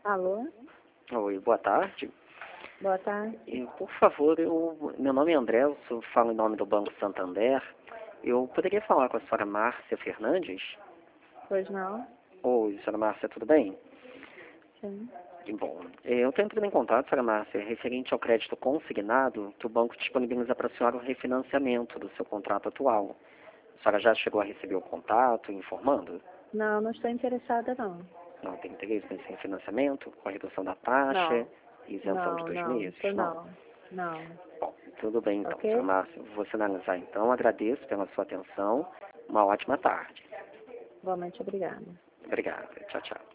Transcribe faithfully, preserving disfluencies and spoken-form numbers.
Alô? Oi, boa tarde. Boa tarde. E, por favor, eu, meu nome é André, eu sou- falo em nome do Banco Santander. Eu poderia falar com a senhora Márcia Fernandes? Pois não? Oi, senhora Márcia, tudo bem? Sim. Que bom. Eh, Eu tenho entrado em contato, senhora Márcia, referente ao crédito consignado que o banco disponibiliza para a senhora o refinanciamento do seu contrato atual. A senhora já chegou a receber o contato informando? Não, não estou interessada não. Não tem interesse nesse refinanciamento, com a redução da taxa Não. e isenção de Não, dois não, meses? isso Não. não. Não. Bom, tudo bem então, senhora Ok? Márcia. Vou sinalizar então. Agradeço pela sua atenção. Uma ótima tarde. Igualmente, obrigada. Obrigado. Tchau, tchau.